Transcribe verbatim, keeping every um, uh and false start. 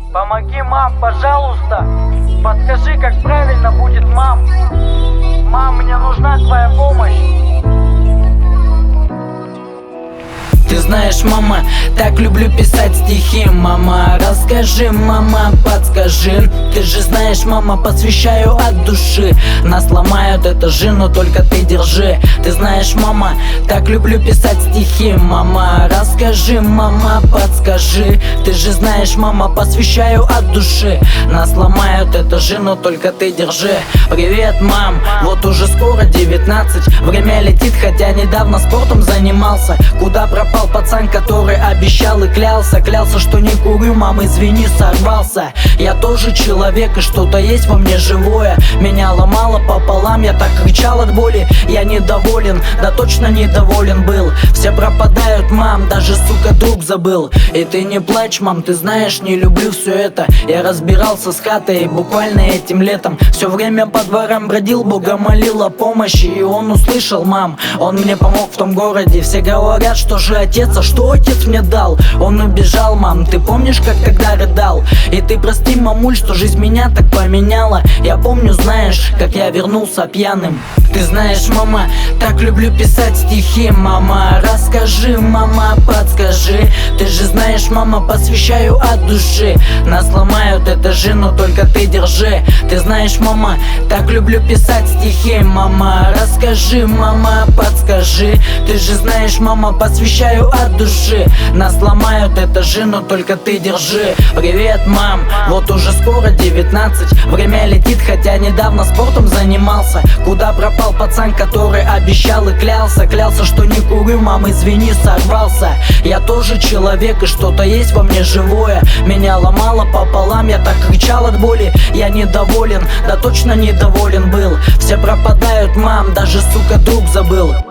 Помоги, мам, пожалуйста. Подскажи, как правильно будет, мам. Мам, мне нужна твоя помощь. Ты знаешь, мама, так люблю писать стихи. Мама, расскажи, мама, подскажи. Ты же знаешь, мама, посвящаю от души. Нас ломают этажи, но только ты держи. Ты знаешь, мама, так люблю писать стихи. Мама, расскажи, мама, подскажи. Ты же знаешь, мама, посвящаю от души. Нас ломают этажи, но только ты держи. Привет, мам, вот уже скоро девятнадцать. Время летит, хотя недавно спортом занимался. Куда пропал пацан, который обещал и клялся? Клялся, что не курю, мам, извини, сорвался. Я тоже человек, и что-то есть во мне живое. Меня ломало пополам, я так кричал от боли. Я недоволен, да точно недоволен был. Все пропадают, мам, даже, сука, друг забыл. И ты не плачь, мам, ты знаешь, не люблю все это. Я разбирался с хатой буквально этим летом. Все время по дворам бродил, Бога молил о помощи. И он услышал, мам, он мне помог в том городе. Все говорят, что же отец, а что отец мне дал? Он убежал, мам, ты помнишь, как тогда рыдал? И ты прости, мамуль, что жизнь меня так поменяла. Я помню, знаешь, как я вернулся пьяным. Ты знаешь, мама, так люблю писать стихи. Мама, расскажи, мама, подскажи. Ты же знаешь, мама, посвящаю от души. Нас ломают этажи, но только ты держи. Ты знаешь, мама, так люблю писать стихи. Мама, расскажи, мама, подскажи. Ты же знаешь, мама, посвящаю от души. Нас ломают этажи, но только ты держи. Привет, мам, вот уже скоро девятнадцать. Время летит, хотя недавно спортом занимался. Куда пропал пацан, который обещал и клялся? Клялся, что не курю, мам, извини, сорвался. Я тоже человек, и что-то есть во мне живое. Меня ломало пополам, я так кричал от боли. Я недоволен, да точно недоволен был. Все пропадают, мам, даже, сука, друг забыл.